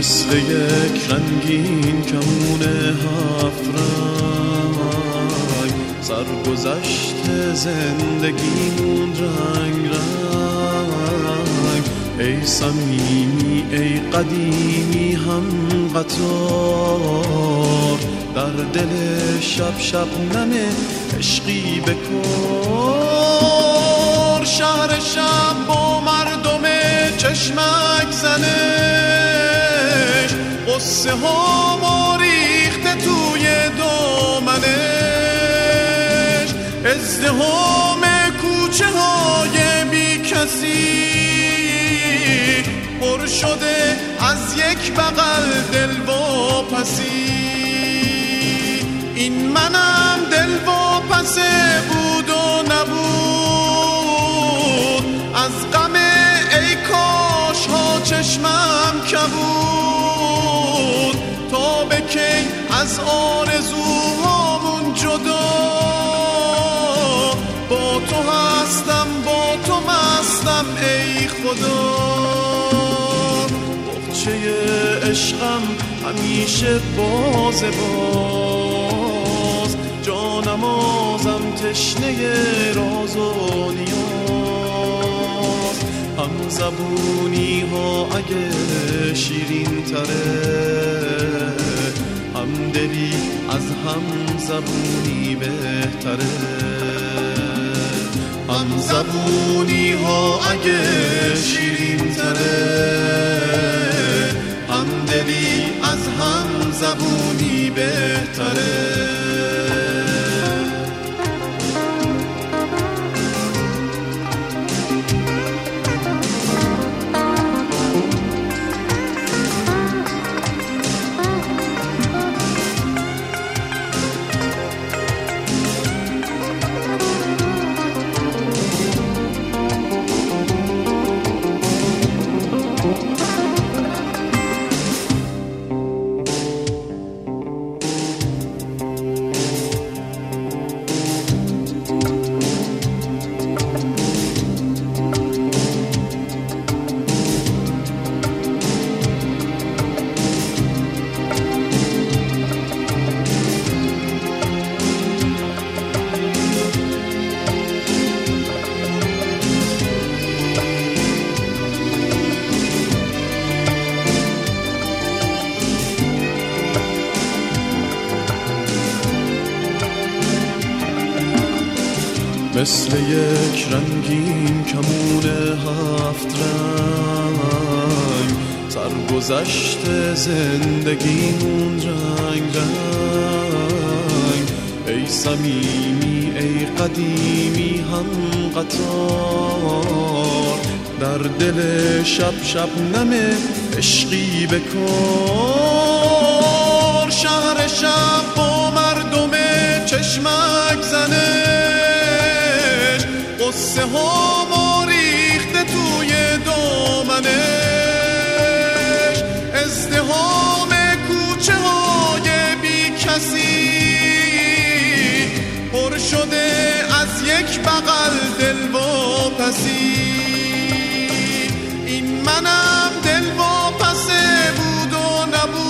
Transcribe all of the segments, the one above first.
مثل یک رنگین کمون هفت رنگ سرگذشت زندگیمون رنگ رنگ. ای صمیمی ای قدیمی هم قطار، در دل شب شبنم عشقی بکار. شهر شب با مردم چشمک زنش، قصه ها ما ریخته توی دامنش. ازدحام کوچه های بی کسی پر شده از یک بغل دلواپسی. این منم دلواپسه بود و نبود، از غم ای کاش ها چشمم کبود. تا به کی از آرزوهامون جدا، با تو هستم با تو مستم ای خدا. بخچه عشقم همیشه باز باز، جانمازم تشنه راز و نیاز. هم زبونی ها اگه شیرین تره، هم دلی از هم زبونی بهتره. هم زبونی ها اگه شیرین تره، هم دلی از هم زبونی بهتره. مثل یک رنگین کمون هفت رنگ سرگذشت زندگیمون رنگ رنگ. ای صمیمی ای قدیمی هم قطار، در دل شب شبنم عشقی بکار. شهر شب با مردم چشمک زنش، قصه ها ما ریخته توی دامنش. ازدحام کوچه های بی کسی پر شده از یک بغل دلواپسی. این منم دلواپسه بود و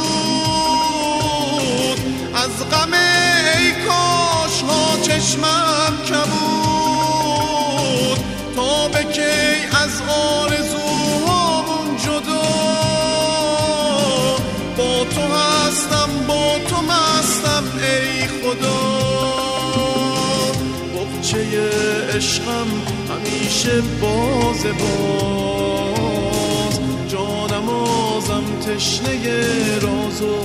نبود، از غم ای کاش ها چشمم کبود. تا به کی از آرزوهامون جدا، با تو هستم با تو مستم ای خدا. بخچه عشقم همیشه باز باز، جانمازم تشنه راز و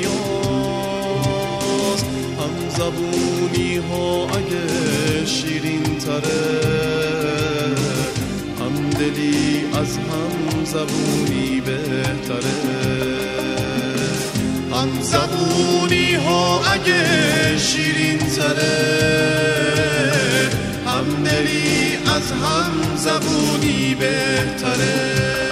نیاز. هم زبونی ها اگه شیرین تره، هم دلی از هم زبونی بهتره. هم زبونی ها اگه شیرین تره، هم دلی از هم زبونی بهتره.